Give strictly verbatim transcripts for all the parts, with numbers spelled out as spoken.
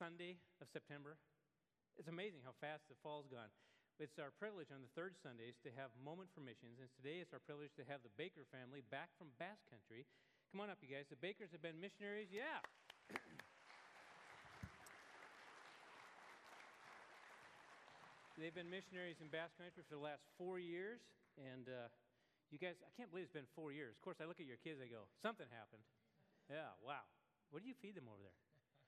Sunday of September. It's amazing how fast the fall's gone. It's our privilege on the third Sundays to have Moment for Missions, and today it's our privilege to have the Baker family back from Basque Country. Come on up, you guys. The Bakers have been missionaries. Yeah. They've been missionaries in Basque Country for the last four years, and uh, you guys, I can't believe it's been four years. Of course, I look at your kids, I go, something happened. Yeah, wow. What do you feed them over there?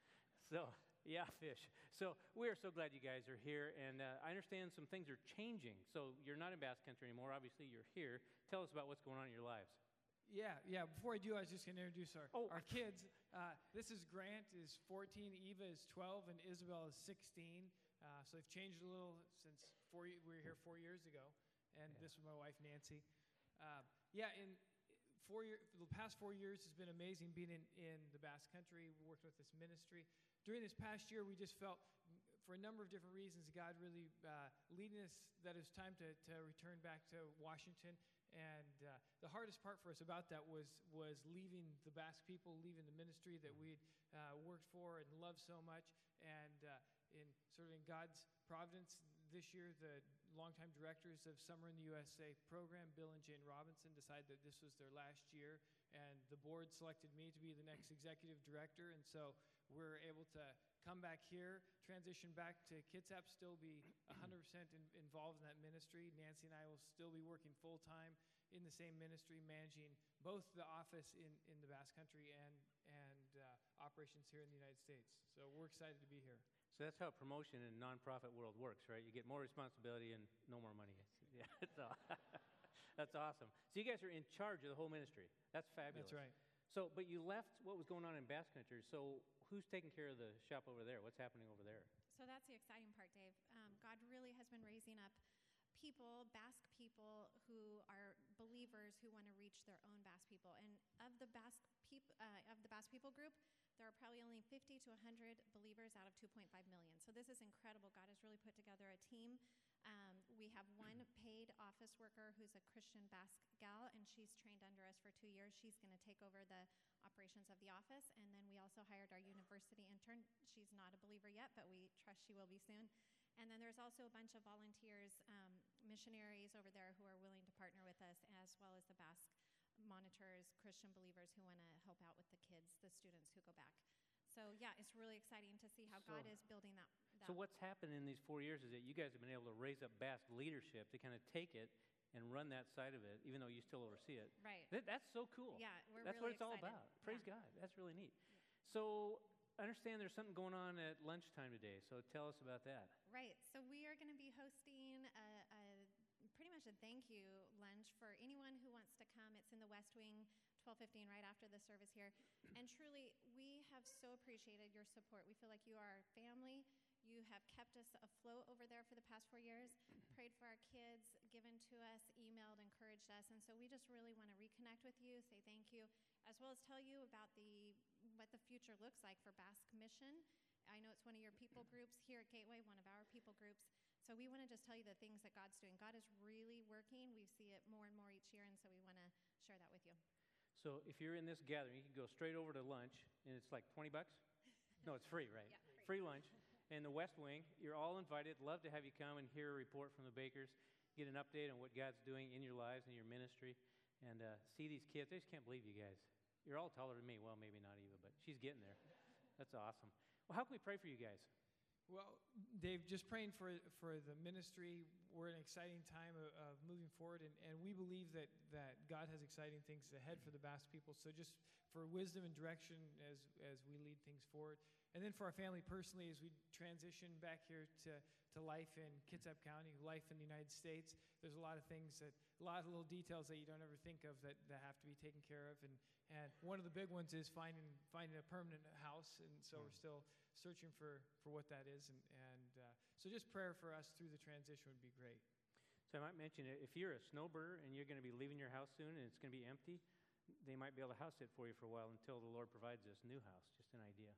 So, yeah, fish. So we are so glad you guys are here, and uh, I understand some things are changing. So you're not in Basque Country anymore. Obviously, you're here. Tell us about what's going on in your lives. Yeah, yeah. Before I do, I was just going to introduce our, oh. our kids. Uh, this is Grant is fourteen, Eva is twelve, and Isabel is sixteen. Uh, so they've changed a little since four, we were here four years ago, and yeah. This was my wife, Nancy. Uh, yeah, in four year, the past four years has been amazing being in, in the Basque Country, working with this ministry. During this past year, we just felt, for a number of different reasons, God really uh, leading us that it was time to, to return back to Washington. And uh, the hardest part for us about that was was leaving the Basque people, leaving the ministry that we'd uh, worked for and loved so much. And uh, in sort of in God's providence, this year, the longtime directors of Summer in the U S A program, Bill and Jane Robinson, decided that this was their last year. And the board selected me to be the next executive director. And so we're able to come back here, transition back to Kitsap, still be one hundred percent in, involved in that ministry. Nancy and I will still be working full-time in the same ministry, managing both the office in, in the Basque Country and, and uh, operations here in the United States. So we're excited to be here. So that's how promotion in nonprofit world works, right? You get more responsibility and no more money. Yeah, that's, all. That's awesome. So you guys are in charge of the whole ministry. That's fabulous. That's right. So, but you left what was going on in Basque Country. So who's taking care of the shop over there? What's happening over there? So that's the exciting part, Dave. Um, God really has been raising up people, Basque people, who are believers who want to reach their own Basque people. And of the Basque peop- uh, of the Basque people group, there are probably only fifty to one hundred believers out of two point five million. So this is incredible. God has really put together a team. Um, we have one paid office worker who's a Christian Basque gal, and she's trained under us for two years. She's going to take over the operations of the office. And then we also hired our university intern. She's not a believer yet, but we trust she will be soon. And then there's also a bunch of volunteers, um, missionaries over there who are willing to partner with us, as well as the Basque monitors, Christian believers who want to help out with the kids, the students who go back. So, yeah, it's really exciting to see how so, God is building that, that. So what's happened in these four years is that you guys have been able to raise up Basque leadership to kind of take it and run that side of it, even though you still oversee it. Right. That, that's so cool. Yeah, we're That's really what it's excited. all about. Praise yeah. God. That's really neat. Yeah. So I understand there's something going on at lunchtime today, so tell us about that. Right. So we are going to be hosting a, a pretty much a thank you lunch for anyone who wants to come. It's in the West Wing, twelve fifteen, right after the service here. And truly, we have so appreciated your support. We feel like you are our family. You have kept us afloat over there for the past four years, prayed for our kids, given to us, emailed, encouraged us. And so we just really want to reconnect with you, say thank you, as well as tell you about the what the future looks like for Basque Mission. I know it's one of your people groups here at Gateway, one of our people groups. So we want to just tell you the things that God's doing. God is really working. We see it more and more each year, and so we want to share that with you. So if you're in this gathering, you can go straight over to lunch, and it's like twenty bucks? No, it's free, right? Yeah, free. Free lunch. In the West Wing, you're all invited. Love to have you come and hear a report from the Bakers, get an update on what God's doing in your lives and your ministry, and uh, see these kids. I just can't believe you guys. You're all taller than me. Well, maybe not Eva, but she's getting there. That's awesome. Well, how can we pray for you guys? Well, Dave, just praying for for the ministry. We're in an exciting time of, of moving forward, and, and we believe that, that God has exciting things ahead for the Basque people. So just for wisdom and direction as as we lead things forward. And then for our family personally, as we transition back here to, to life in Kitsap County, life in the United States, there's a lot of things, that a lot of little details that you don't ever think of that, that have to be taken care of. And, and one of the big ones is finding finding a permanent house. And so we're still searching for, for what that is. And, and uh, so just prayer for us through the transition would be great. So I might mention, if you're a snowbirder and you're going to be leaving your house soon and it's going to be empty, they might be able to house sit for you for a while until the Lord provides this new house. Just an idea.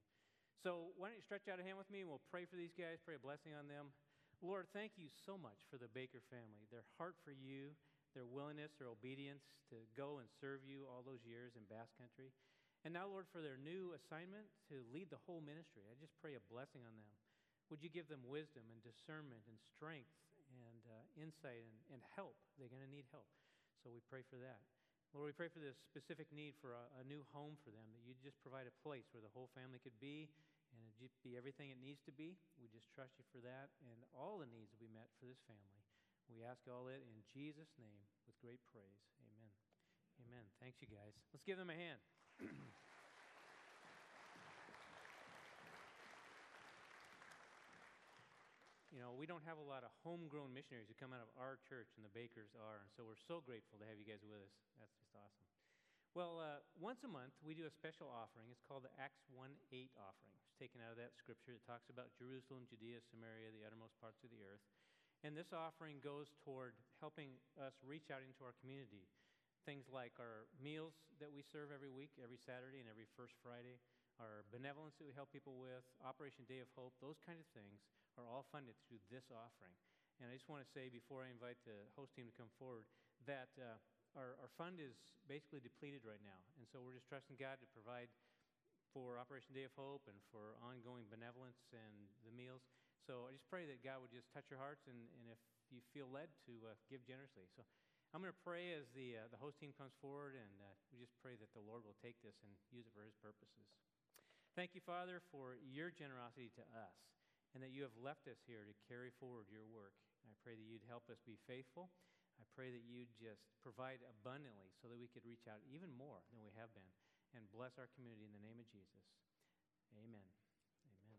So why don't you stretch out a hand with me, and we'll pray for these guys, pray a blessing on them. Lord, thank you so much for the Baker family, their heart for you, their willingness, their obedience to go and serve you all those years in Basque Country. And now, Lord, for their new assignment to lead the whole ministry, I just pray a blessing on them. Would you give them wisdom and discernment and strength and uh, insight and, and help? They're going to need help. So we pray for that. Lord, we pray for this specific need for a, a new home for them, that you just provide a place where the whole family could be and it just be everything it needs to be. We just trust you for that, and all the needs will be met for this family. We ask all it in Jesus' name with great praise. Amen. Amen. Thanks, you guys. Let's give them a hand. You know, we don't have a lot of homegrown missionaries who come out of our church, and the Bakers are, and so we're so grateful to have you guys with us. That's just awesome. Well, uh, once a month, we do a special offering. It's called the Acts one eight offering. It's taken out of that scripture that talks about Jerusalem, Judea, Samaria, the uttermost parts of the earth. And this offering goes toward helping us reach out into our community. Things like our meals that we serve every week, every Saturday and every first Friday, our benevolence that we help people with, Operation Day of Hope, those kind of things are all funded through this offering. And I just want to say, before I invite the host team to come forward, that uh, our, our fund is basically depleted right now. And so we're just trusting God to provide for Operation Day of Hope and for ongoing benevolence and the meals. So I just pray that God would just touch your hearts, and, and if you feel led to uh, give generously. So I'm going to pray as the, uh, the host team comes forward, and uh, we just pray that the Lord will take this and use it for his purposes. Thank you, Father, for your generosity to us, and that you have left us here to carry forward your work. I pray that you'd help us be faithful. I pray that you'd just provide abundantly so that we could reach out even more than we have been, and bless our community in the name of Jesus. Amen. Amen.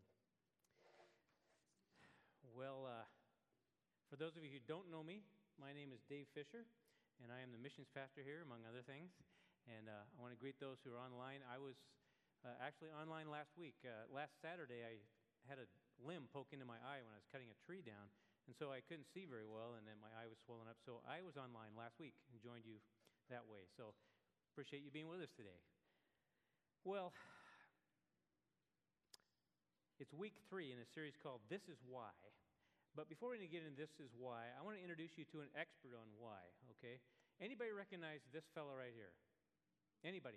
Well, uh, for those of you who don't know me, my name is Dave Fisher, and I am the missions pastor here, among other things. And uh, I want to greet those who are online. I was uh, actually online last week. Uh, last Saturday, I had a limb poke into my eye when I was cutting a tree down, and so I couldn't see very well, and then my eye was swollen up. So I was online last week and joined you that way. So appreciate you being with us today. Well, it's week three in a series called This Is Why. But before we get into This Is Why, I want to introduce you to an expert on why, okay? Anybody recognize this fellow right here? Anybody?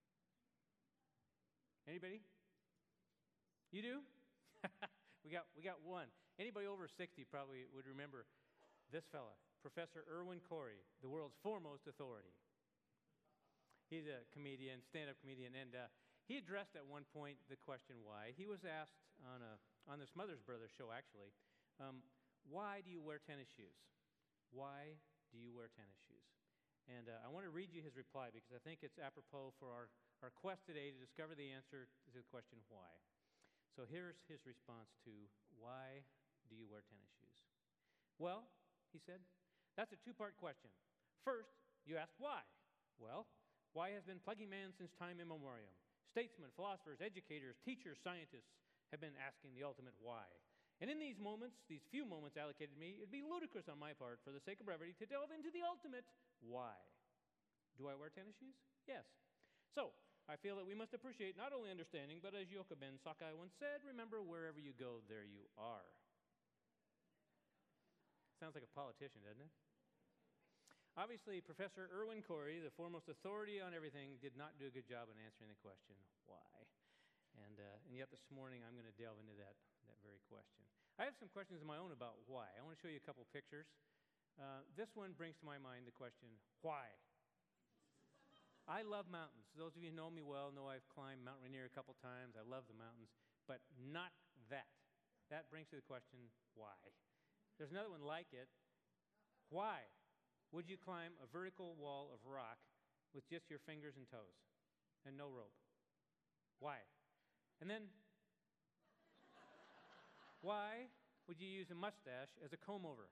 Anybody? You do? we got we got one. Anybody over sixty probably would remember this fella, Professor Irwin Corey, the world's foremost authority. He's a comedian, stand-up comedian, and uh, he addressed at one point the question why. He was asked on a on the Smothers Brothers show, actually, um, why do you wear tennis shoes? Why do you wear tennis shoes? And uh, I want to read you his reply because I think it's apropos for our, our quest today to discover the answer to the question why. So here's his response to why do you wear tennis shoes? Well, he said, that's a two-part question. First, you asked why. Well, why has been plaguing man since time immemorial? Statesmen, philosophers, educators, teachers, scientists have been asking the ultimate why. And in these moments, these few moments allocated to me, it'd be ludicrous on my part, for the sake of brevity, to delve into the ultimate why. Do I wear tennis shoes? Yes. So, I feel that we must appreciate not only understanding, but as Yochai Sakai once said, remember, wherever you go, there you are. Sounds like a politician, doesn't it? Obviously, Professor Irwin Corey, the foremost authority on everything, did not do a good job in answering the question, why? And, uh, and yet this morning, I'm going to delve into that, that very question. I have some questions of my own about why. I want to show you a couple pictures. Uh, this one brings to my mind the question, why? I love mountains. Those of you who know me well know I've climbed Mount Rainier a couple times. I love the mountains, but not that. That brings to the question, why? There's another one like it. Why would you climb a vertical wall of rock with just your fingers and toes and no rope? Why? And then, why would you use a mustache as a comb over?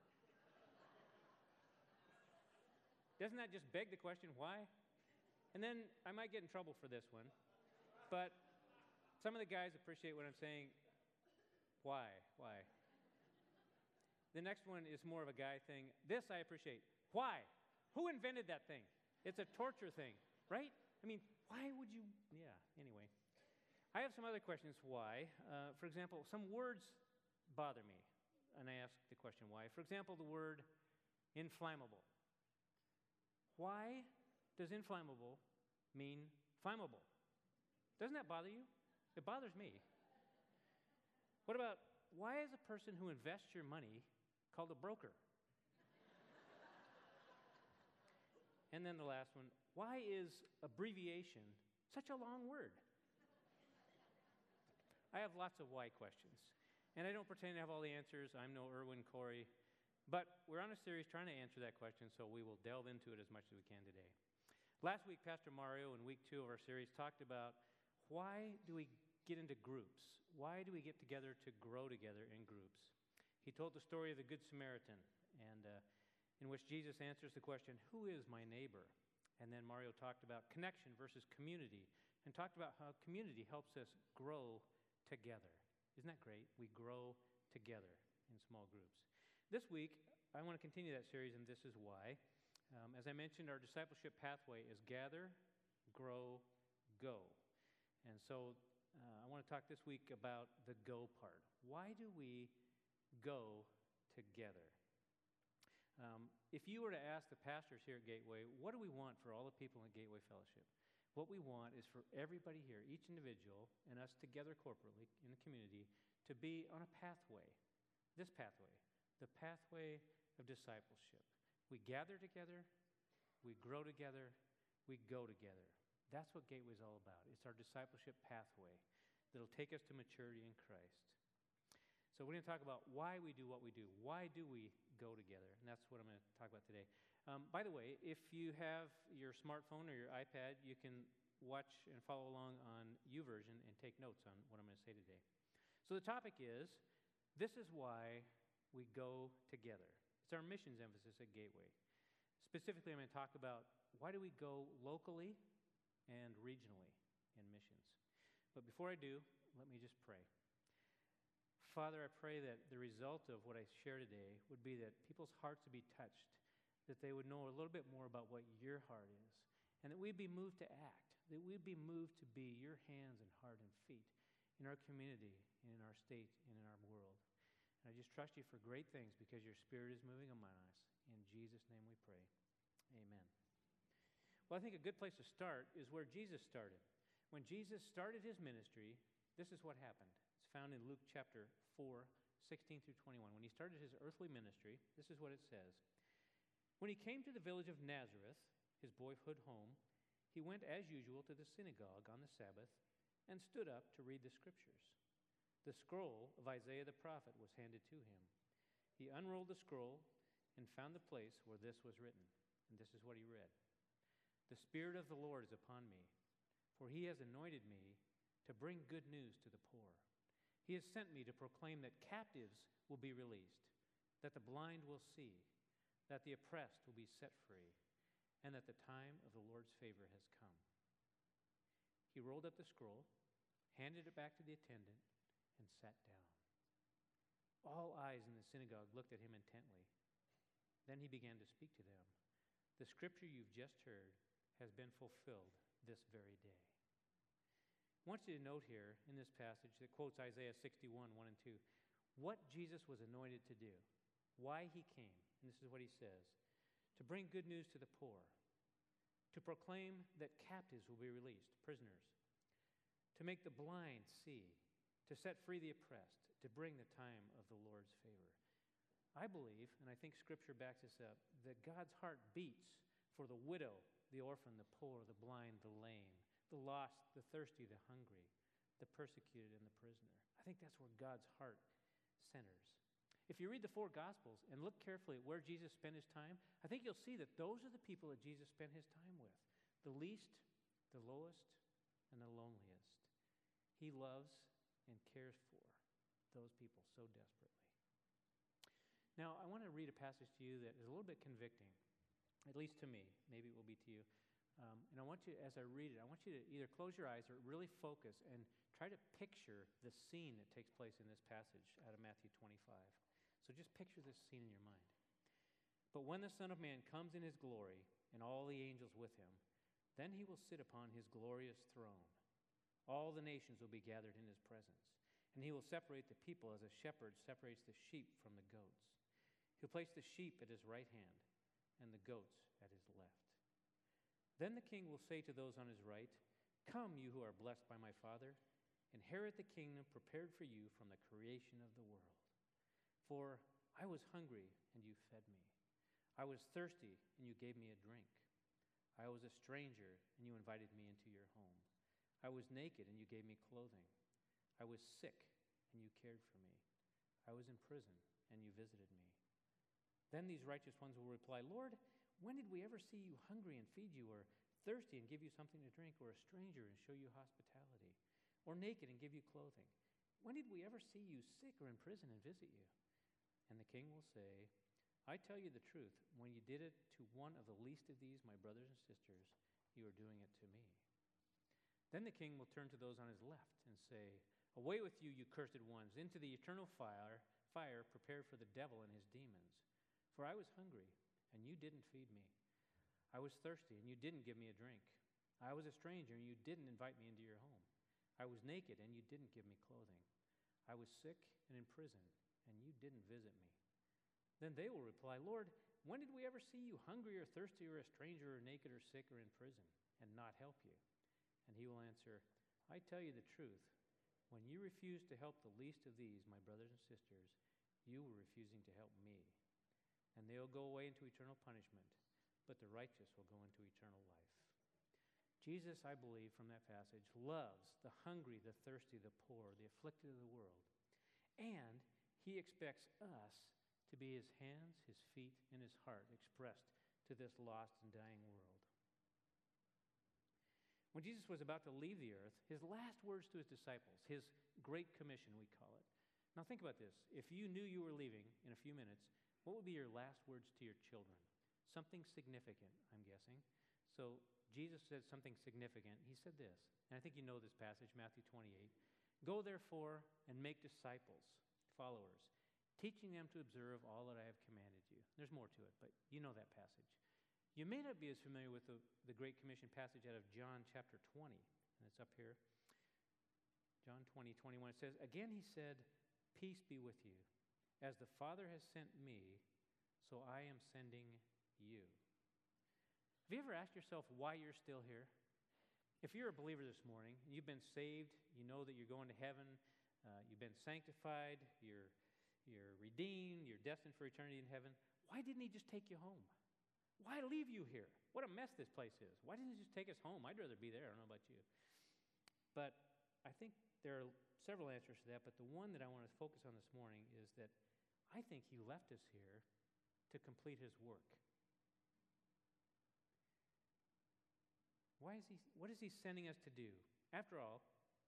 Doesn't that just beg the question, why? And then, I might get in trouble for this one, but some of the guys appreciate what I'm saying. Why? Why? The next one is more of a guy thing. This I appreciate. Why? Who invented that thing? It's a torture thing, right? I mean, why would you? Yeah, anyway. I have some other questions why. Uh, for example, some words bother me, and I ask the question why. For example, the word inflammable. Why does inflammable mean flammable? Doesn't that bother you? It bothers me. What about, why is a person who invests your money called a broker? And then the last one, why is abbreviation such a long word? I have lots of why questions. And I don't pretend to have all the answers. I'm no Erwin Corey. But we're on a series trying to answer that question, so we will delve into it as much as we can today. Last week, Pastor Mario, in week two of our series, talked about why do we get into groups? Why do we get together to grow together in groups? He told the story of the Good Samaritan, and uh, in which Jesus answers the question, who is my neighbor? And then Mario talked about connection versus community, and talked about how community helps us grow together. Isn't that great? We grow together in small groups. This week, I want to continue that series, and this is why. Um, as I mentioned, our discipleship pathway is gather, grow, go. And so uh, I want to talk this week about the go part. Why do we go together? Um, if you were to ask the pastors here at Gateway, what do we want for all the people in Gateway Fellowship? What we want is for everybody here, each individual, and us together corporately in the community, to be on a pathway. This pathway, the pathway of discipleship. We gather together, we grow together, we go together. That's what Gateway is all about. It's our discipleship pathway that'll take us to maturity in Christ. So we're going to talk about why we do what we do. Why do we go together? And that's what I'm going to talk about today. Um, by the way, if you have your smartphone or your iPad, you can watch and follow along on YouVersion and take notes on what I'm going to say today. So the topic is, this is why we go together. It's our missions emphasis at Gateway. Specifically, I'm going to talk about why do we go locally and regionally in missions. But before I do, let me just pray. Father, I pray that the result of what I share today would be that people's hearts would be touched, that they would know a little bit more about what your heart is, and that we'd be moved to act, that we'd be moved to be your hands and heart and feet in our community, and in our state, and in our world. And I just trust you for great things because your Spirit is moving among us. In Jesus' name we pray. Amen. Well, I think a good place to start is where Jesus started. When Jesus started his ministry, this is what happened. It's found in Luke chapter four, sixteen through twenty-one. When he started his earthly ministry, this is what it says. When he came to the village of Nazareth, his boyhood home, he went as usual to the synagogue on the Sabbath and stood up to read the scriptures. The scroll of Isaiah the prophet was handed to him. He unrolled the scroll and found the place where this was written. And this is what he read. The Spirit of the Lord is upon me, for he has anointed me to bring good news to the poor. He has sent me to proclaim that captives will be released, that the blind will see, that the oppressed will be set free, and that the time of the Lord's favor has come. He rolled up the scroll, handed it back to the attendant, and sat down. All eyes in the synagogue looked at him intently. Then he began to speak to them. The scripture you've just heard has been fulfilled this very day. I want you to note here in this passage that quotes Isaiah sixty-one, one and two, what Jesus was anointed to do, why he came. And this is what he says: to bring good news to the poor, to proclaim that captives will be released, prisoners, to make the blind see, to set free the oppressed, to bring the time of the Lord's favor. I believe, and I think Scripture backs this up, that God's heart beats for the widow, the orphan, the poor, the blind, the lame, the lost, the thirsty, the hungry, the persecuted, and the prisoner. I think that's where God's heart centers. If you read the four Gospels and look carefully at where Jesus spent his time, I think you'll see that those are the people that Jesus spent his time with. The least, the lowest, and the loneliest. He loves and cares for those people so desperately. Now, I want to read a passage to you that is a little bit convicting, at least to me. Maybe it will be to you. Um, and I want you, as I read it, I want you to either close your eyes or really focus and try to picture the scene that takes place in this passage out of Matthew twenty-five. So just picture this scene in your mind. But when the Son of Man comes in his glory and all the angels with him, then he will sit upon his glorious throne. All the nations will be gathered in his presence, and he will separate the people as a shepherd separates the sheep from the goats. He'll place the sheep at his right hand and the goats at his left. Then the king will say to those on his right, Come, you who are blessed by my Father, inherit the kingdom prepared for you from the creation of the world. For I was hungry, and you fed me. I was thirsty, and you gave me a drink. I was a stranger, and you invited me into your home. I was naked, and you gave me clothing. I was sick, and you cared for me. I was in prison, and you visited me. Then these righteous ones will reply, Lord, when did we ever see you hungry and feed you, or thirsty and give you something to drink, or a stranger and show you hospitality, or naked and give you clothing? When did we ever see you sick or in prison and visit you? And the king will say, I tell you the truth, when you did it to one of the least of these, my brothers and sisters, you are doing it to me. Then the king will turn to those on his left and say, Away with you, you cursed ones, into the eternal fire, fire prepared for the devil and his demons. For I was hungry, and you didn't feed me. I was thirsty, and you didn't give me a drink. I was a stranger, and you didn't invite me into your home. I was naked, and you didn't give me clothing. I was sick and in prison, and you didn't visit me. Then they will reply, Lord, when did we ever see you hungry or thirsty or a stranger or naked or sick or in prison and not help you? And he will answer, I tell you the truth. When you refuse to help the least of these, my brothers and sisters, you were refusing to help me. And they will go away into eternal punishment, but the righteous will go into eternal life. Jesus, I believe from that passage, loves the hungry, the thirsty, the poor, the afflicted of the world. And he expects us to be his hands, his feet, and his heart expressed to this lost and dying world. When Jesus was about to leave the earth, his last words to his disciples, his Great Commission, we call it. Now think about this. If you knew you were leaving in a few minutes, what would be your last words to your children? Something significant, I'm guessing. So Jesus said something significant. He said this, and I think you know this passage, Matthew twenty-eight. Go therefore and make disciples, followers, teaching them to observe all that I have commanded you. There's more to it, but you know that passage. You may not be as familiar with the, the Great Commission passage out of John chapter twenty, and it's up here. John twenty, twenty-one, it says, Again he said, Peace be with you. As the Father has sent me, so I am sending you. Have you ever asked yourself why you're still here? If you're a believer this morning, and you've been saved, you know that you're going to heaven, uh, you've been sanctified, you're, you're redeemed, you're destined for eternity in heaven, why didn't he just take you home? Why leave you here? What a mess this place is. Why didn't he just take us home? I'd rather be there. I don't know about you. But I think there are several answers to that, but the one that I want to focus on this morning is that I think he left us here to complete his work. Why is he, what is he sending us to do? After all,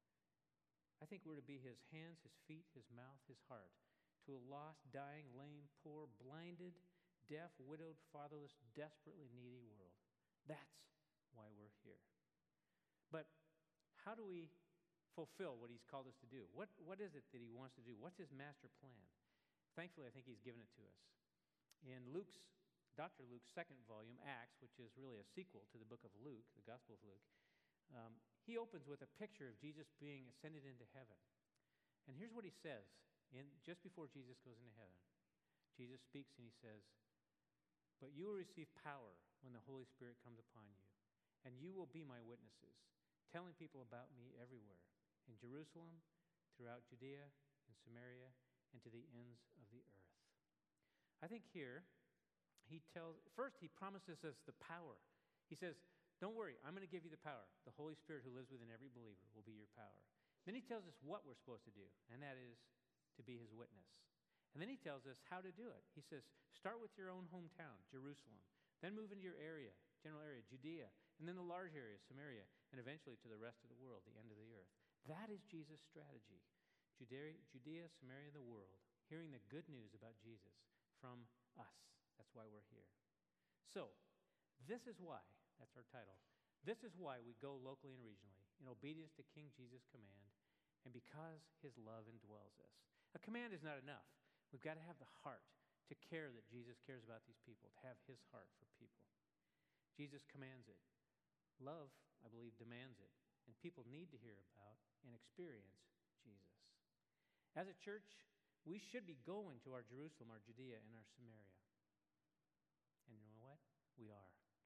I think we're to be his hands, his feet, his mouth, his heart, to a lost, dying, lame, poor, blinded, deaf, widowed, fatherless, desperately needy world. That's why we're here. But how do we fulfill what he's called us to do? What, what is it that he wants to do? What's his master plan? Thankfully, I think he's given it to us. In Luke's, Doctor Luke's second volume, Acts, which is really a sequel to the book of Luke, the Gospel of Luke, um, he opens with a picture of Jesus being ascended into heaven. And here's what he says in, just before Jesus goes into heaven. Jesus speaks and he says, But you will receive power when the Holy Spirit comes upon you, and you will be my witnesses, telling people about me everywhere, in Jerusalem, throughout Judea, and Samaria, and to the ends of the earth. I think here, he tells, first he promises us the power. He says, don't worry, I'm going to give you the power. The Holy Spirit who lives within every believer will be your power. Then he tells us what we're supposed to do, and that is to be his witness. And then he tells us how to do it. He says, start with your own hometown, Jerusalem. Then move into your area, general area, Judea, and then the large area, Samaria, and eventually to the rest of the world, the end of the earth. That is Jesus' strategy. Judea, Judea, Samaria, the world, hearing the good news about Jesus from us. That's why we're here. So, this is why, that's our title, this is why we go locally and regionally, in obedience to King Jesus' command, and because his love indwells us. A command is not enough. We've got to have the heart to care that Jesus cares about these people, to have his heart for people. Jesus commands it. Love, I believe, demands it. And people need to hear about and experience Jesus. As a church, we should be going to our Jerusalem, our Judea, and our Samaria. And you know what? We are.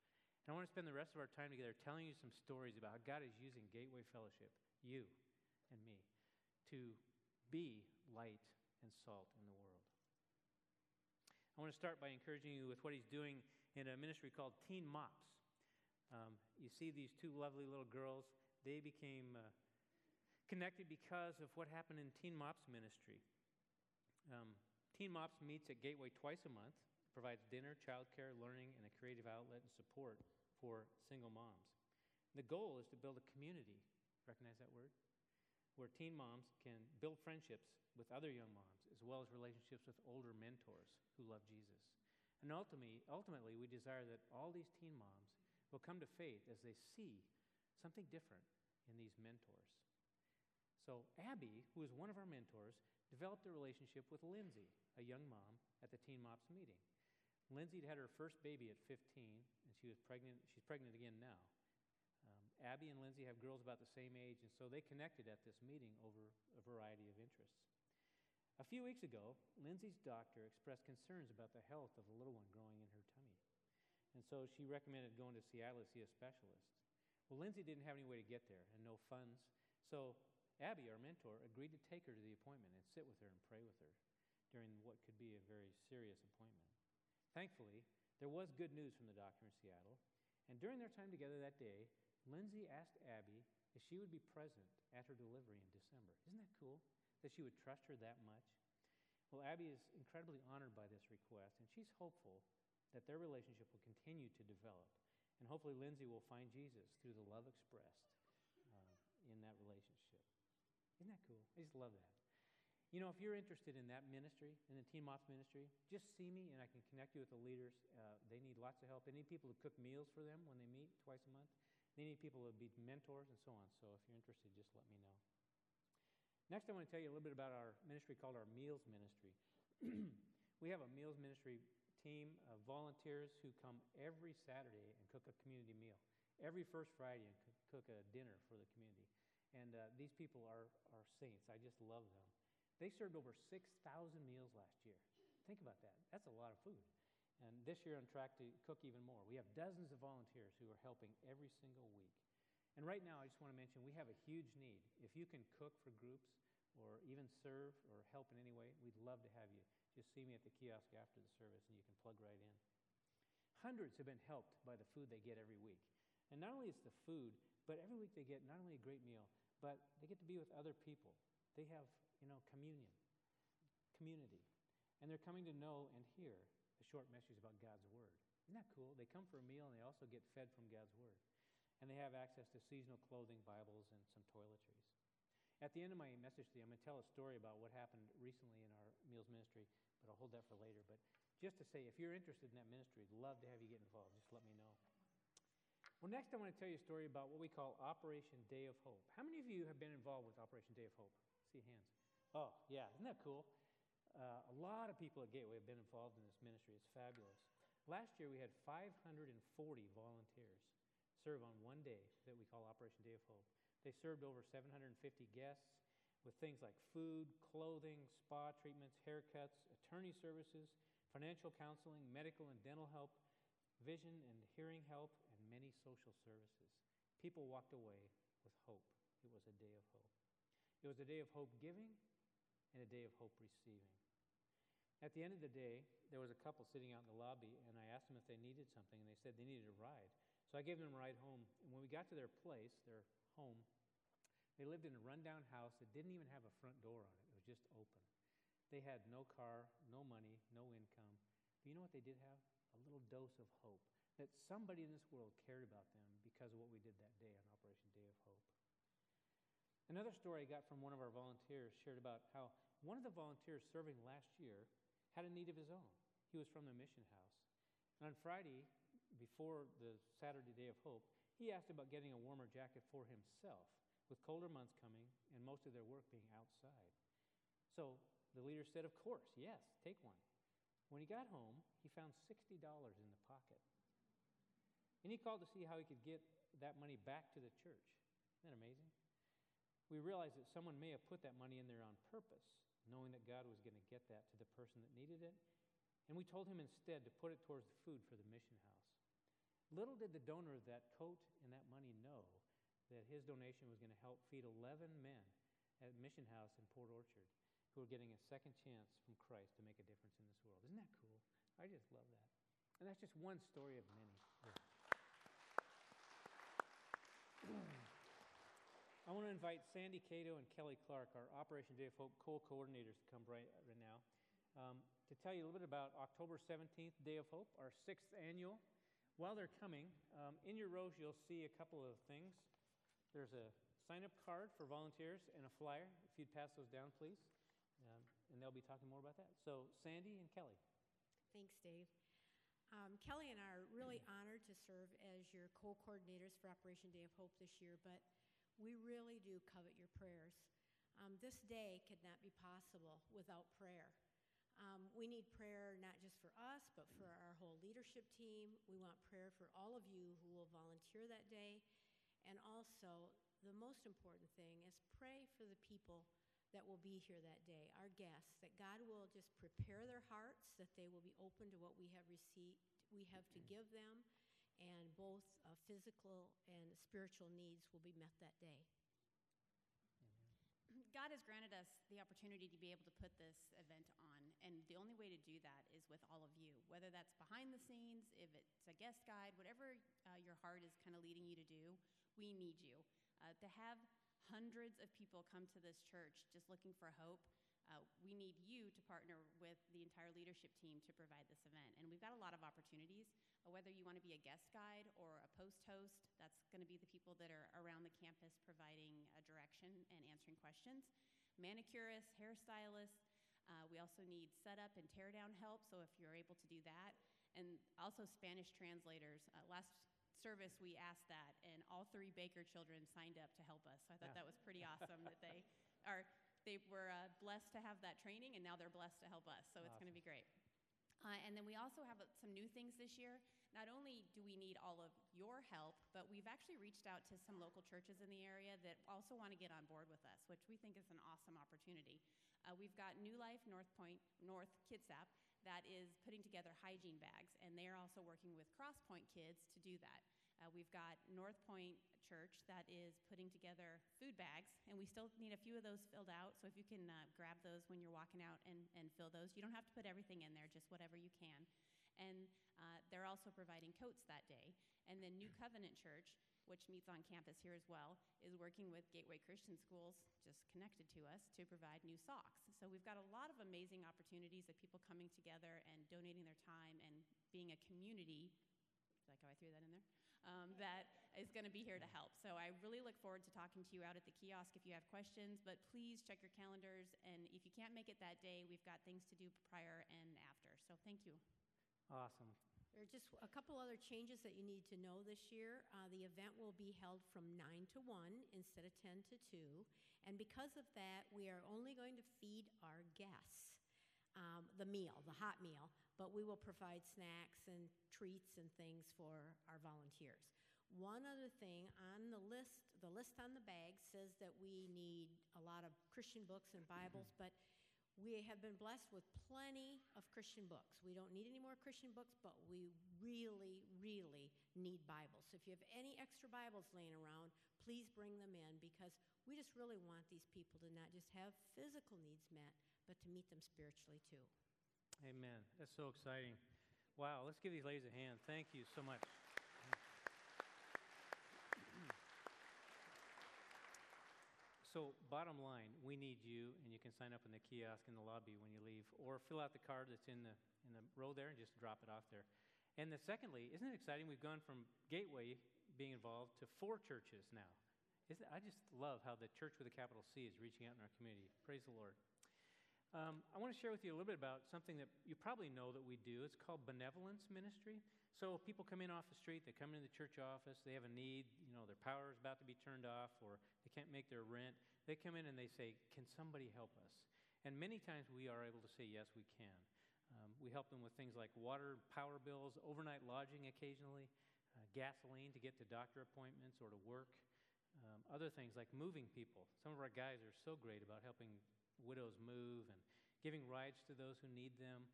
And I want to spend the rest of our time together telling you some stories about how God is using Gateway Fellowship, you and me, to be light and salt in the world. I want to start by encouraging you with what he's doing in a ministry called Teen Mops. Um, you see these two lovely little girls. They became uh, connected because of what happened in Teen Mops ministry. Um, Teen Mops meets at Gateway twice a month, provides dinner, childcare, learning, and a creative outlet and support for single moms. The goal is to build a community, recognize that word, where teen moms can build friendships with other young moms, as well as relationships with older mentors who love Jesus. And ultimately, ultimately, we desire that all these teen moms will come to faith as they see something different in these mentors. So Abby, who is one of our mentors, developed a relationship with Lindsay, a young mom, at the Teen Mops meeting. Lindsay had her first baby at fifteen, and she was pregnant. She's pregnant again now. Um, Abby and Lindsay have girls about the same age, and so they connected at this meeting over a variety of interests. A few weeks ago, Lindsay's doctor expressed concerns about the health of the little one growing in her tummy, and so she recommended going to Seattle to see a specialist. Well, Lindsay didn't have any way to get there and no funds, so Abby, our mentor, agreed to take her to the appointment and sit with her and pray with her during what could be a very serious appointment. Thankfully, there was good news from the doctor in Seattle, and during their time together that day, Lindsay asked Abby if she would be present at her delivery in December. Isn't that cool, that she would trust her that much? Well, Abby is incredibly honored by this request, and she's hopeful that their relationship will continue to develop, and hopefully Lindsay will find Jesus through the love expressed uh, in that relationship. Isn't that cool? I just love that. You know, if you're interested in that ministry, in the Teen Mops ministry, just see me and I can connect you with the leaders. Uh, they need lots of help. They need people to cook meals for them when they meet twice a month. They need people to be mentors and so on. So if you're interested, just let me know. Next, I want to tell you a little bit about our ministry called our Meals Ministry. We have a Meals Ministry team of volunteers who come every Saturday and cook a community meal. Every first Friday and cook a dinner for the community. And uh, these people are, are saints. I just love them. They served over six thousand meals last year. Think about that. That's a lot of food. And this year on track to cook even more. We have dozens of volunteers who are helping every single week. And right now, I just want to mention we have a huge need. If you can cook for groups or even serve or help in any way, we'd love to have you. Just see me at the kiosk after the service and you can plug right in. Hundreds have been helped by the food they get every week. And not only is the food, but every week they get not only a great meal, but they get to be with other people. They have, you know, communion, community. And they're coming to know and hear a short message about God's Word. Isn't that cool? They come for a meal and they also get fed from God's Word. And they have access to seasonal clothing, Bibles, and some toiletries. At the end of my message today, I'm going to tell a story about what happened recently in our Meals Ministry, but I'll hold that for later. But just to say, if you're interested in that ministry, I'd love to have you get involved. Just let me know. Well, next I want to tell you a story about what we call Operation Day of Hope. How many of you have been involved with Operation Day of Hope? See hands. Oh, yeah. Isn't that cool? Uh, a lot of people at Gateway have been involved in this ministry. It's fabulous. Last year we had five hundred forty volunteers serve on one day that we call Operation Day of Hope. They served over seven hundred fifty guests with things like food, clothing, spa treatments, haircuts, attorney services, financial counseling, medical and dental help, vision and hearing help, and many social services. People walked away with hope. It was a day of hope. It was a day of hope giving and a day of hope receiving. At the end of the day, there was a couple sitting out in the lobby, and I asked them if they needed something, and they said they needed a ride. So I gave them a ride home, and when we got to their place, their home, they lived in a rundown house that didn't even have a front door on it. It was just open. They had no car, no money, no income. But you know what they did have? A little dose of hope, that somebody in this world cared about them because of what we did that day on Operation Day of Hope. Another story I got from one of our volunteers shared about how one of the volunteers serving last year had a need of his own. He was from the mission house. And on Friday, before the Saturday Day of Hope, he asked about getting a warmer jacket for himself, with colder months coming and most of their work being outside. So the leader said, of course, yes, take one. When he got home, he found sixty dollars in the pocket. And he called to see how he could get that money back to the church. Isn't that amazing? We realized that someone may have put that money in there on purpose, knowing that God was going to get that to the person that needed it. And we told him instead to put it towards the food for the mission house. Little did the donor of that coat and that money know that his donation was going to help feed eleven men at Mission House in Port Orchard who are getting a second chance from Christ to make a difference in this world. Isn't that cool? I just love that. And that's just one story of many. I want to invite Sandy Cato and Kelly Clark, our Operation Day of Hope co-coordinators, to come right, right now um, to tell you a little bit about October seventeenth, Day of Hope, our sixth annual. While they're coming, um, in your rows you'll see a couple of things. There's a sign-up card for volunteers and a flyer. If you'd pass those down, please. Um, and they'll be talking more about that. So, Sandy and Kelly. Thanks, Dave. Um, Kelly and I are really honored to serve as your co-coordinators for Operation Day of Hope this year, but we really do covet your prayers. Um, this day could not be possible without prayer. Um, we need prayer not just for us, but for our whole leadership team. We want prayer for all of you who will volunteer that day. And also, the most important thing is pray for the people that will be here that day, our guests, that God will just prepare their hearts, that they will be open to what we have received, we have to give them, and both uh, physical and spiritual needs will be met that day. God has granted us the opportunity to be able to put this event on, and the only way to do that is with all of you, whether that's behind the scenes, if it's a guest guide, whatever uh, your heart is kind of leading you to do, we need you. Uh, to have hundreds of people come to this church just looking for hope, uh, we need you to partner with the entire leadership team to provide this event. And we've got a lot of opportunities, uh, whether you want to be a guest guide or a post host, that's going to be the people that are around the campus providing uh, direction and answering questions. Manicurists, hairstylists, uh, we also need setup and tear down help, so if you're able to do that. And also Spanish translators. Uh, last service we asked that, and all three Baker children signed up to help us. So I thought Yeah. that was pretty awesome that they are they were uh, blessed to have that training, and now they're blessed to help us. So it's going to be great. Uh, and then we also have uh, some new things this year. Not only do we need all of your help, but we've actually reached out to some local churches in the area that also want to get on board with us, which we think is an awesome opportunity. Uh, we've got New Life North Point, North Kitsap that is putting together hygiene bags, and they are also working with Crosspoint kids to do that. Uh, we've got North Point Church that is putting together food bags, and we still need a few of those filled out, so if you can uh, grab those when you're walking out and, and fill those. You don't have to put everything in there, just whatever you can. And uh, they're also providing coats that day. And then New Covenant Church, which meets on campus here as well, is working with Gateway Christian Schools, just connected to us, to provide new socks. So we've got a lot of amazing opportunities of people coming together and donating their time and being a community, like how I threw that in there, um, that is going to be here to help. So I really look forward to talking to you out at the kiosk if you have questions, but please check your calendars, and if you can't make it that day, we've got things to do prior and after. So thank you. Awesome. There are just a couple other changes that you need to know this year. Uh, the event will be held from nine to one instead of ten to two. And because of that, we are only going to feed our guests um, the meal, the hot meal, but we will provide snacks and treats and things for our volunteers. One other thing, on the list, the list on the bag says that we need a lot of Christian books and Bibles, but we have been blessed with plenty of Christian books. We don't need any more Christian books, but we really, really need Bibles. So if you have any extra Bibles laying around, please bring them in, because we just really want these people to not just have physical needs met, but to meet them spiritually too. Amen. That's so exciting. Wow, let's give these ladies a hand. Thank you so much. So bottom line, we need you, and you can sign up in the kiosk in the lobby when you leave, or fill out the card that's in the in the row there and just drop it off there. And the secondly, isn't it exciting? We've gone from Gateway being involved to four churches now. Isn't, I just love how the church with a capital C is reaching out in our community. Praise the Lord. Um, I want to share with you a little bit about something that you probably know that we do. It's called benevolence ministry. So people come in off the street, they come into the church office, they have a need, you know, their power is about to be turned off, or they can't make their rent. They come in and they say, can somebody help us? And many times we are able to say, yes, we can. Um, we help them with things like water, power bills, overnight lodging occasionally, uh, gasoline to get to doctor appointments or to work, um, other things like moving people. Some of our guys are so great about helping widows move and giving rides to those who need them.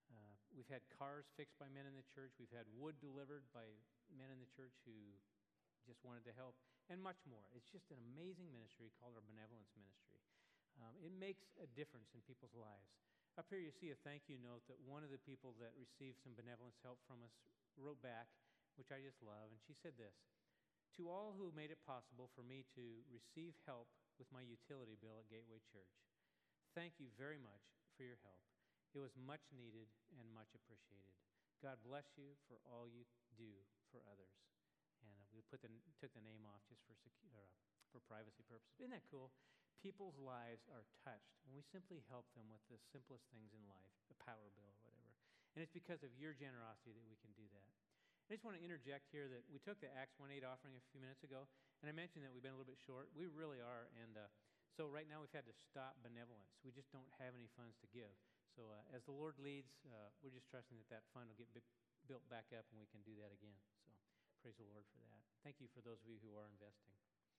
Uh, we've had cars fixed by men in the church. We've had wood delivered by men in the church who just wanted to help, and much more. It's just an amazing ministry called our benevolence ministry. Um, it makes a difference in people's lives. Up here you see a thank you note that one of the people that received some benevolence help from us wrote back, which I just love, and she said this: "To all who made it possible for me to receive help with my utility bill at Gateway Church, thank you very much for your help. It was much needed and much appreciated. God bless you for all you do for others." And uh, we put the, took the name off just for secu- or, uh, for privacy purposes. Isn't that cool? People's lives are touched when we simply help them with the simplest things in life, a power bill or whatever. And it's because of your generosity that we can do that. I just want to interject here that we took the Acts one eight offering a few minutes ago, and I mentioned that we've been a little bit short. We really are, and uh, so right now we've had to stop benevolence. We just don't have any funds to give. So uh, as the Lord leads, uh, we're just trusting that that fund will get bi- built back up and we can do that again. So praise the Lord for that. Thank you for those of you who are investing.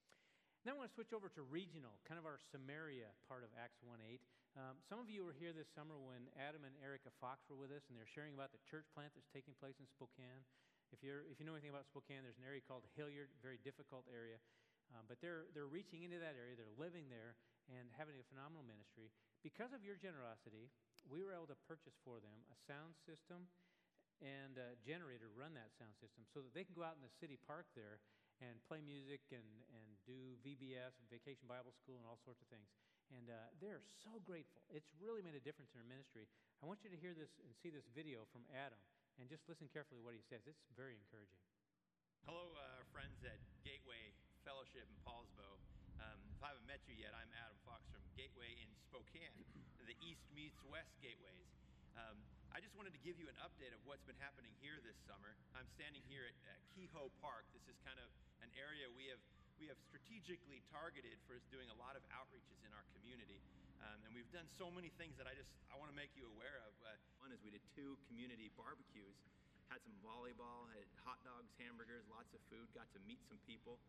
Now I want to switch over to regional, kind of our Samaria part of Acts one eight. Um, some of you were here this summer when Adam and Erica Fox were with us, and they're sharing about the church plant that's taking place in Spokane. If you're if you know anything about Spokane, there's an area called Hilliard, very difficult area. Um, but they're they're reaching into that area, they're living there, and having a phenomenal ministry. Because of your generosity, we were able to purchase for them a sound system and a generator to run that sound system so that they can go out in the city park there and play music and, and do V B S, Vacation Bible School, and all sorts of things. And uh, they're so grateful. It's really made a difference in their ministry. I want you to hear this and see this video from Adam, and just listen carefully to what he says. It's very encouraging. Hello, uh, friends at Gateway Fellowship in Paulsbo. Um, if I haven't met you yet, I'm Adam Fox from Gateway in Spokane, the East meets West Gateways. Um, I just wanted to give you an update of what's been happening here this summer. I'm standing here at, at Kehoe Park. This is kind of an area we have we have strategically targeted for us doing a lot of outreaches in our community. Um, and we've done so many things that I just I want to make you aware of. Uh, one is we did two community barbecues, had some volleyball, had hot dogs, hamburgers, lots of food, got to meet some people.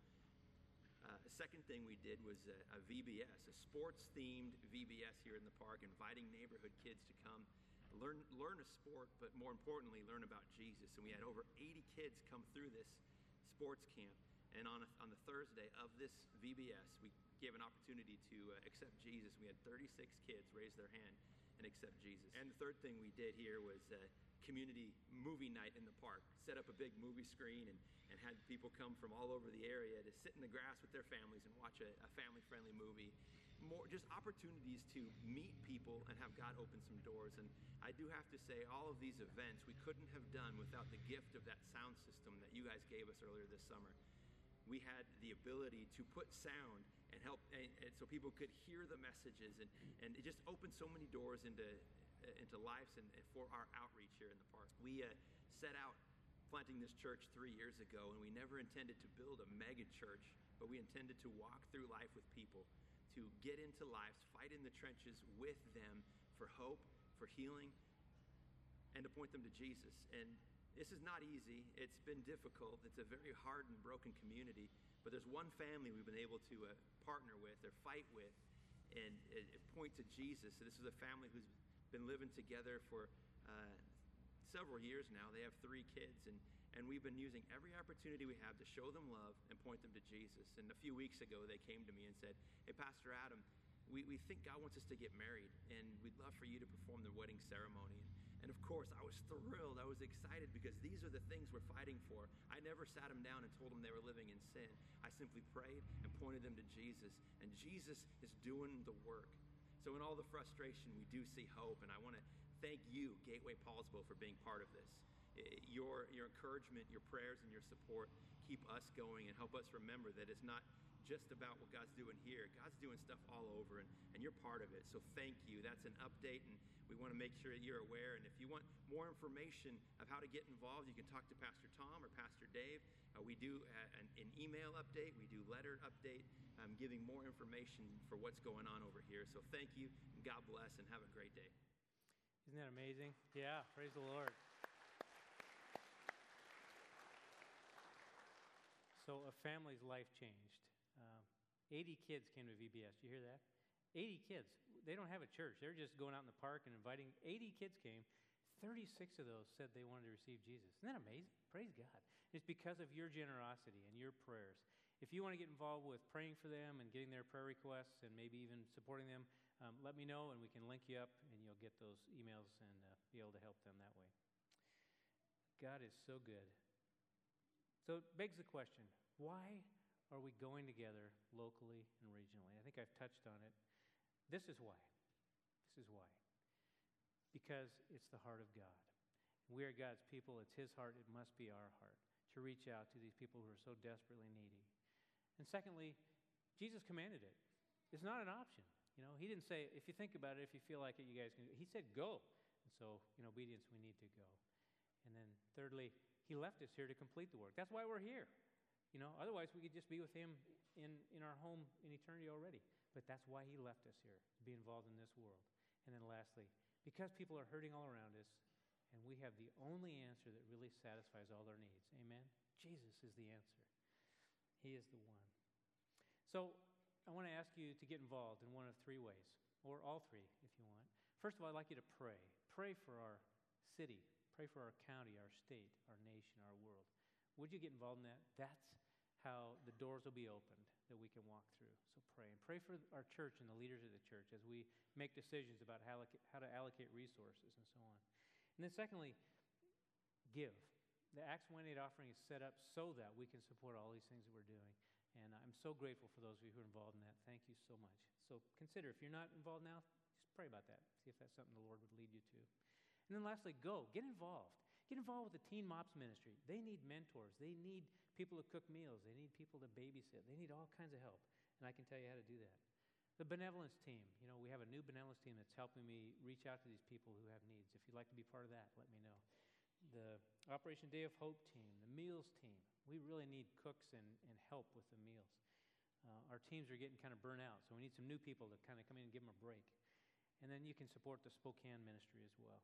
Uh, the second thing we did was a, a V B S, a sports-themed V B S here in the park, inviting neighborhood kids to come learn learn a sport, but more importantly, learn about Jesus. And we had over eighty kids come through this sports camp. And on, a, on the Thursday of this V B S, we gave an opportunity to uh, accept Jesus. We had thirty-six kids raise their hand and accept Jesus. And the third thing we did here was uh, community movie night in the park. Set up a big movie screen and, and had people come from all over the area to sit in the grass with their families and watch a, a family-friendly movie. More just opportunities to meet people and have God open some doors. And I do have to say, all of these events we couldn't have done without the gift of that sound system that you guys gave us earlier this summer. We had the ability to put sound and help, and, and so people could hear the messages, and, and it just opened so many doors into uh, into lives and, and for our outreach here in the park. We uh, set out planting this church three years ago, and we never intended to build a mega church, but we intended to walk through life with people, to get into lives, fight in the trenches with them for hope, for healing, and to point them to Jesus. And this is not easy. It's been difficult. It's a very hard and broken community. But there's one family we've been able to uh, partner with or fight with and uh, point to Jesus. So this is a family who's been living together for uh, several years now. They have three kids, and, and we've been using every opportunity we have to show them love and point them to Jesus. And a few weeks ago, they came to me and said, "Hey, Pastor Adam, we, we think God wants us to get married, and we'd love for you to perform the wedding ceremony." And of course, I was thrilled. I was excited because these are the things we're fighting for. I never sat them down and told them they were living in sin. I simply prayed and pointed them to Jesus, and Jesus is doing the work. So in all the frustration, we do see hope, and I want to thank you, Gateway Paulsbo, for being part of this. Your, your encouragement, your prayers, and your support keep us going and help us remember that it's not just about what God's doing here. God's doing stuff all over, and, and you're part of it. So thank you. That's an update, and we want to make sure that you're aware. And if you want more information of how to get involved, you can talk to Pastor Tom or Pastor Dave. Uh, we do uh, an, an email update. We do letter update, um, giving more information for what's going on over here. So thank you, and God bless, and have a great day. Isn't that amazing? Yeah, praise the Lord. So a family's life changed. Uh, eighty kids came to V B S. Did you hear that? eighty kids. They don't have a church. They're just going out in the park and inviting. eighty kids came. thirty-six of those said they wanted to receive Jesus. Isn't that amazing? Praise God. It's because of your generosity and your prayers. If you want to get involved with praying for them and getting their prayer requests and maybe even supporting them, um, let me know and we can link you up and you'll get those emails and uh, be able to help them that way. God is so good. So it begs the question, why are we going together locally and regionally? I think I've touched on it. This is why. This is why. Because it's the heart of God. We are God's people. It's His heart. It must be our heart to reach out to these people who are so desperately needy. And secondly, Jesus commanded it. It's not an option. You know, He didn't say, if you think about it, if you feel like it, you guys can do it. He said, go. And so, in obedience, we need to go. And then thirdly, He left us here to complete the work. That's why we're here. You know, otherwise we could just be with Him in, in our home in eternity already. But that's why He left us here, to be involved in this world. And then lastly, because people are hurting all around us, and we have the only answer that really satisfies all their needs. Amen? Jesus is the answer. He is the one. So I want to ask you to get involved in one of three ways, or all three if you want. First of all, I'd like you to pray. Pray for our city. Pray for our county, our state, our nation, our world. Would you get involved in that? That's how the doors will be opened that we can walk through. So pray. And pray for our church and the leaders of the church as we make decisions about how, how to allocate resources and so on. And then secondly, give. The Acts one eight offering is set up so that we can support all these things that we're doing. And I'm so grateful for those of you who are involved in that. Thank you so much. So consider, if you're not involved now, just pray about that. See if that's something the Lord would lead you to. And then lastly, go. Get involved. Get involved with the Teen Mops Ministry. They need mentors. They need people to cook meals. They need people to babysit. They need all kinds of help. And I can tell you how to do that. The benevolence team. You know, we have a new benevolence team that's helping me reach out to these people who have needs. If you'd like to be part of that, let me know. The Operation Day of Hope team. The meals team. We really need cooks and, and help with the meals. Uh, our teams are getting kind of burnt out, so we need some new people to kind of come in and give them a break. And then you can support the Spokane ministry as well.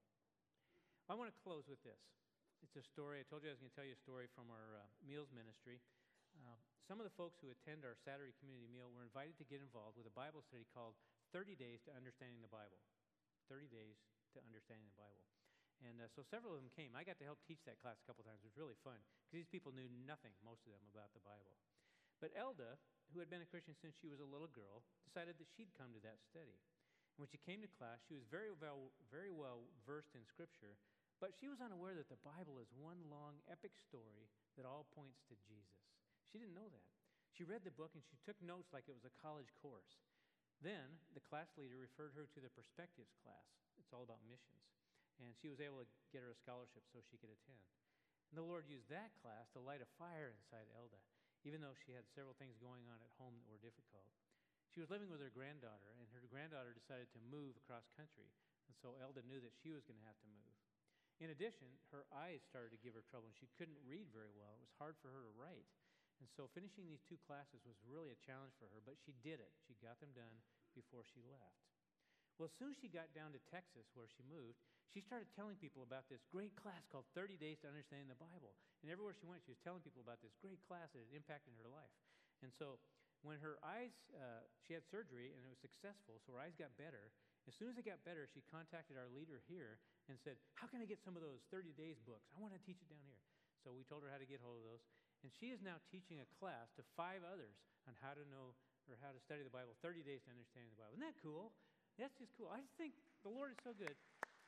I want to close with this. It's a story. I told you I was going to tell you a story from our uh, meals ministry. Uh, some of the folks who attend our Saturday community meal were invited to get involved with a Bible study called thirty days to Understanding the Bible. thirty days to Understanding the Bible. And uh, so several of them came. I got to help teach that class a couple times. It was really fun because these people knew nothing, most of them, about the Bible. But Elda, who had been a Christian since she was a little girl, decided that she'd come to that study. And when she came to class, she was very well, very well versed in Scripture, but she was unaware that the Bible is one long epic story that all points to Jesus. She didn't know that. She read the book and she took notes like it was a college course. Then the class leader referred her to the Perspectives class. It's all about missions. And she was able to get her a scholarship so she could attend. And the Lord used that class to light a fire inside Elda, even though she had several things going on at home that were difficult. She was living with her granddaughter, and her granddaughter decided to move across country. And so Elda knew that she was going to have to move. In addition, her eyes started to give her trouble, and she couldn't read very well. It was hard for her to write. And so finishing these two classes was really a challenge for her, but she did it. She got them done before she left. Well, as soon as she got down to Texas, where she moved, she started telling people about this great class called thirty days to Understanding the Bible. And everywhere she went, she was telling people about this great class that had impacted her life. And so when her eyes, uh, she had surgery, and it was successful, so her eyes got better. As soon as they got better, she contacted our leader here and said, how can I get some of those thirty days books? I want to teach it down here. So we told her how to get hold of those. And she is now teaching a class to five others on how to know or how to study the Bible, thirty days to Understanding the Bible. Isn't that cool? That's just cool. I just think the Lord is so good.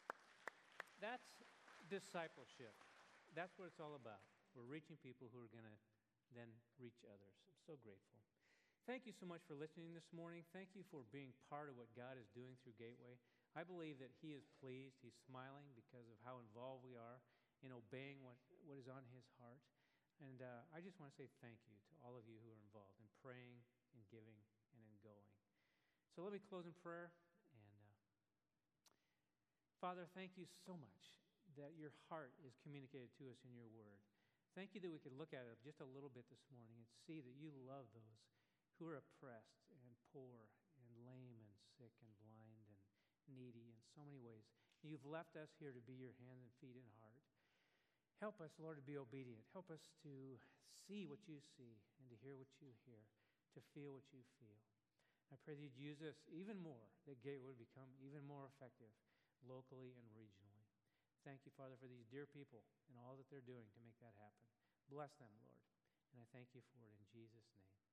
That's discipleship. That's what it's all about. We're reaching people who are going to then reach others. I'm so grateful. Thank you so much for listening this morning. Thank you for being part of what God is doing through Gateway. I believe that He is pleased. He's smiling because of how involved we are in obeying what, what is on His heart. And uh, I just want to say thank you to all of you who are involved in praying, in giving, and in going. So let me close in prayer. Father, thank you so much that your heart is communicated to us in your word. Thank you that we could look at it just a little bit this morning and see that you love those who are oppressed and poor and lame and sick and blind and needy in so many ways. You've left us here to be your hands and feet and heart. Help us, Lord, to be obedient. Help us to see what you see and to hear what you hear, to feel what you feel. I pray that you'd use us even more, that Gateway would become even more effective locally and regionally. thank you, Father, for these dear people and all that they're doing to make that happen. Bless them, Lord. And I thank you for it in Jesus' name.